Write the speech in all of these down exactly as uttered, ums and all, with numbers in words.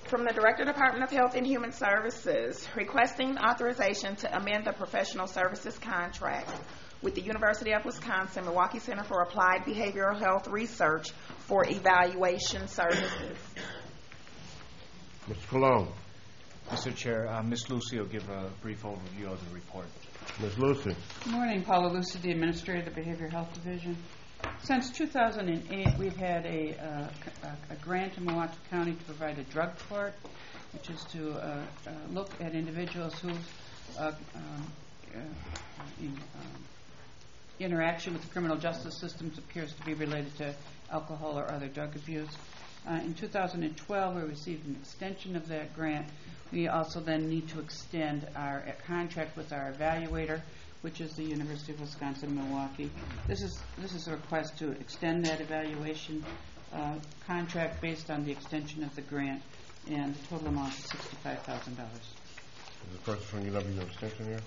From the Director, Department of Health and Human Services, requesting authorization to amend the professional services contract with the University of Wisconsin Milwaukee Center for Applied Behavioral Health Research for evaluation services. Mister Colon. Mister Chair, uh, Miz Lucy will give a brief overview of the report. Miz Lucy. Good morning. Paula Lucy, the Administrator of the Behavioral Health Division. Since two thousand eight, we've had a, uh, a, a grant in Milwaukee County to provide a drug court, which is to uh, uh, look at individuals whose uh, um, uh, in, um, interaction with the criminal justice systems appears to be related to alcohol or other drug abuse. Uh, in two thousand twelve, we received an extension of that grant. We also then need to extend our uh, contract with our evaluator, which is the University of Wisconsin-Milwaukee. This is this is a request to extend that evaluation uh, contract based on the extension of the grant, and the total amount is sixty-five thousand dollars. Is the person from U W an extension here?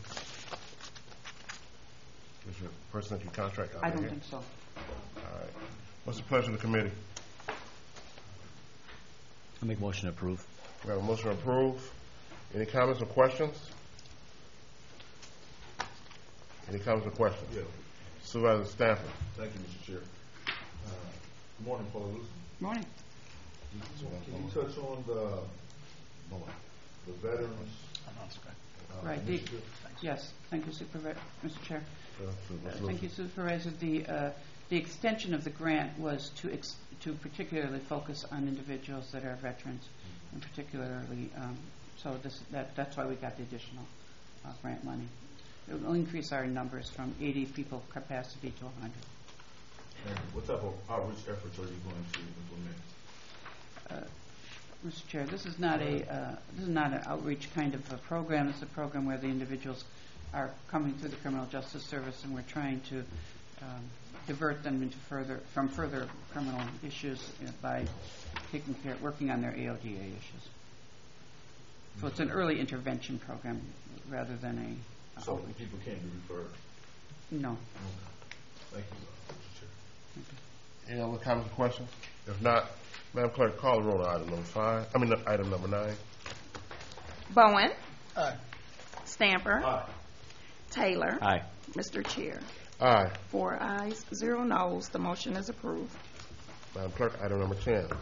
Is your person that you contract out I don't here? think so. All right. What's the pleasure of the committee? I make motion to approve. We have a motion to approve. Any comments or questions? Any comments or questions? Yeah. Supervisor Stanford. Thank you, Mister Chair. Uh, good morning, Paula Lucy. Good morning. Can you touch on the the veterans? Uh, Right. The, initiative? yes. Thank you, Supervisor, Mister Chair. Uh, Uh, Miz Thank you, Lucy. Supervisor. The, uh, the extension of the grant was to ex to particularly focus on individuals that are veterans, and particularly, um, so this, that, that's why we got the additional uh, grant money. It will increase our numbers from eighty people capacity to one hundred. And what type of outreach efforts are you going to implement? Uh, Mister Chair, this is not a uh, this is not an outreach kind of a program. It's a program where the individuals are coming through the criminal justice service, and we're trying to um, divert them into further from further criminal issues uh, by taking care, working on their A O D A issues. So it's an early intervention program rather than a uh, So outreach. people can't be referred. No. Okay. Thank you, uh, Mister Chair. Any other comments or questions? If not, Madam Clerk, call the roll on item number five. I mean, item number nine. Bowen. Aye. Stamper. Aye. Taylor. Aye. Mister Chair. Aye. Four ayes, zero noes. The motion is approved. Madam Clerk, item number ten.